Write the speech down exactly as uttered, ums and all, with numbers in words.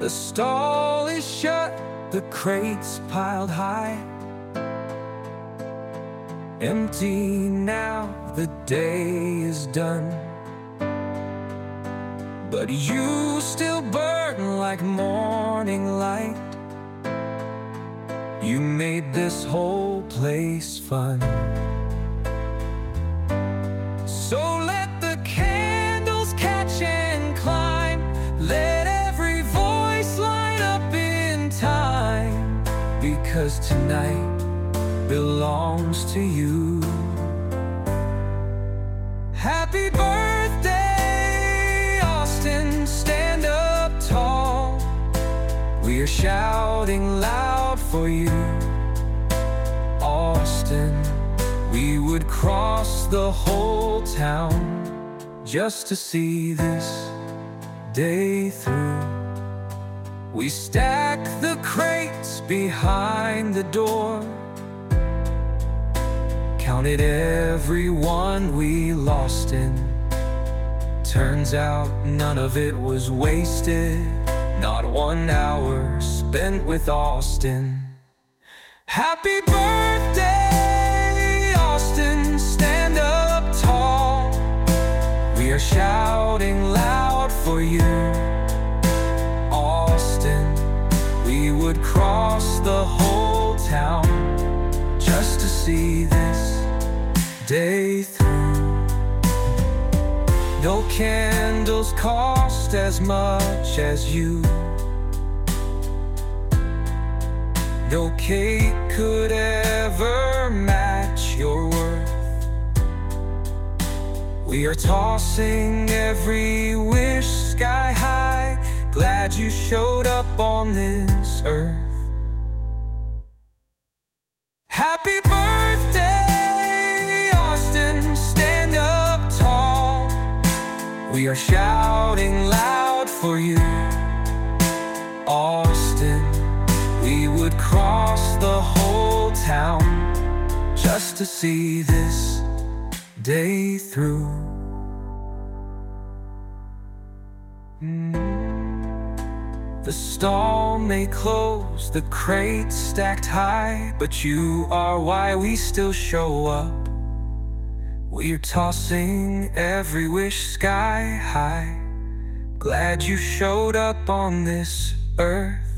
The stall is shut, the crates piled high. Empty now, the day is done, but you still burn like morning light. You made this whole place fun. So let the candles catch and climb. Let every voice line up in time, because tonight belongs to you. Happy birthday, Austin, stand up tall. We are shouting loud for you, Austin. We would cross the whole town just to see this day through. We stack the crates behind the door, counted every one we lost in. Turns out none of it was wasted, not one hour spent with Austin. Happy birthday, Austin, stand up tall. We are shouting loud for you, Austin. We would cross the whole town just to see this day through. No candles cost as much as you. No cake could ever match your worth. We are tossing every wish sky high. Glad you showed up on this earth. Happy birthday, Austin, stand up tall. We are shouting loud for you, Austin. We would cross the whole town just to see this day through. Mm. The stall may close, the crates stacked high, but you are why we still show up. We're tossing every wish sky high. Glad you showed up on this earth.